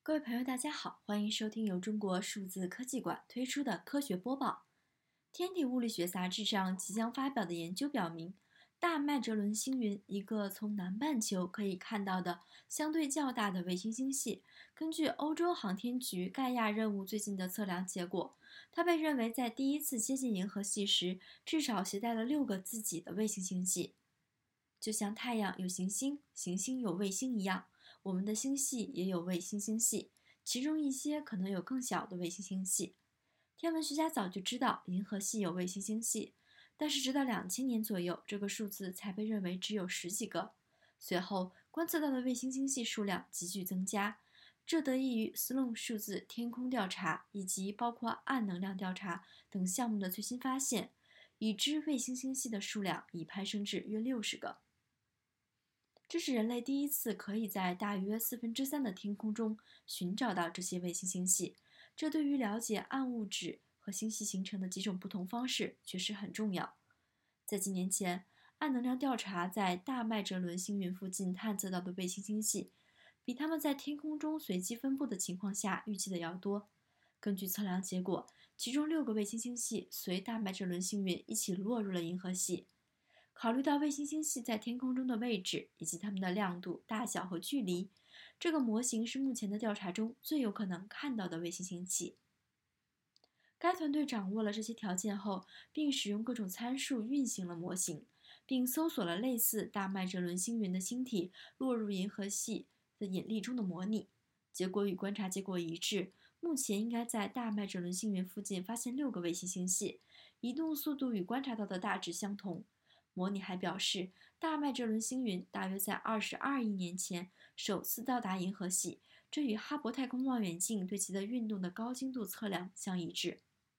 各位朋友，大家好，欢迎收听由中国数字科技馆推出的科学播报。天体物理学杂志上即将发表的研究表明，大麦哲伦星云，一个从南半球可以看到的相对较大的卫星星系，根据欧洲航天局盖亚任务最近的测量结果，它被认为在第一次接近银河系时，至少携带了6个自己的卫星星系。就像太阳有行星，行星有卫星一样，我们的星系也有卫星星系，其中一些可能有更小的卫星星系。天文学家早就知道银河系有卫星星系，但是直到2000年左右，这个数字才被认为只有10几个。随后观测到的卫星星系数量急剧增加，这得益于斯隆数字天空调查以及包括暗能量调查等项目的最新发现，已知卫星星系的数量已攀升至约60个。这是人类第一次可以在大约3/4的天空中寻找到这些卫星星系，这对于了解暗物质和星系形成的几种不同方式确实很重要。在几年前，暗能量调查在大麦哲伦星云附近探测到的卫星星系，比它们在天空中随机分布的情况下预计的要多。根据测量结果，其中6个卫星星系随大麦哲伦星云一起落入了银河系。考虑到卫星星系在天空中的位置以及它们的亮度、大小和距离，这个模型是目前的调查中最有可能看到的卫星星系。该团队掌握了这些条件后，并使用各种参数运行了模型，并搜索了类似大麦哲伦星云的星体落入银河系的引力中的模拟。结果与观察结果一致，目前应该在大麦哲伦星云附近发现6个卫星星系，移动速度与观察到的大致相同。模拟还表示，大麦哲伦星云大约在22亿年前首次到达银河系，这与哈勃太空望远镜对其的运动的高精度测量相一致。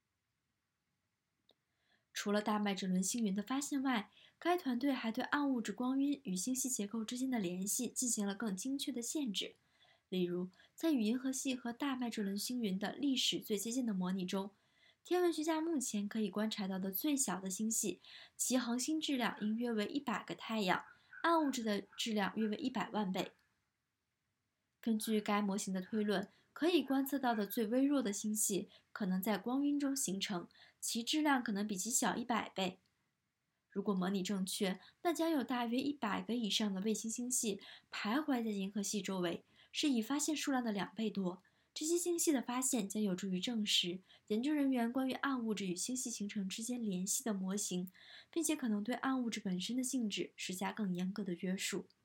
除了大麦哲伦星云的发现外，该团队还对暗物质光晕与星系结构之间的联系进行了更精确的限制。例如，在与银河系和大麦哲伦星云的历史最接近的模拟中，天文学家目前可以观察到的最小的星系，其恒星质量应约为100个太阳，暗物质的质量约为100万倍。根据该模型的推论，可以观测到的最微弱的星系可能在光晕中形成，其质量可能比其小100倍。如果模拟正确，那将有大约100个以上的卫星星系徘徊在银河系周围，是已发现数量的2倍多。这些星系的发现将有助于证实研究人员关于暗物质与星系形成之间联系的模型，并且可能对暗物质本身的性质施加更严格的约束。